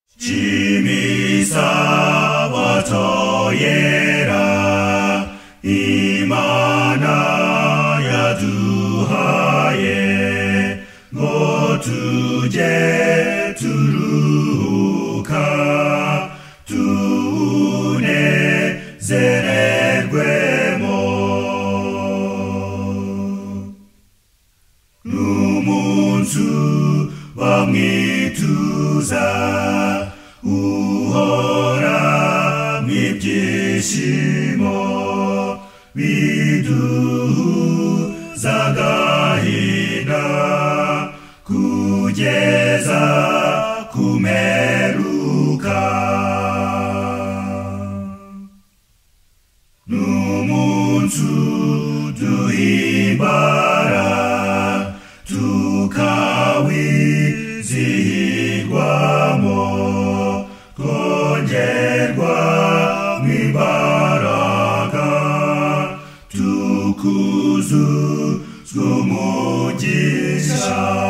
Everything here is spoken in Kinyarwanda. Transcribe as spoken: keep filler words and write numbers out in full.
Chimisawato-yera imana yaduhaye ngo tujye turuhuka tunezererwemo. N'umunsi wamwituza uhora mw'ibyishimo biduhuza agahinda kugeza kumeruka. N'umunsi duhimbara tukawizihirwamo kongerwa mw'imbaraga tukuzuzwa umugisha.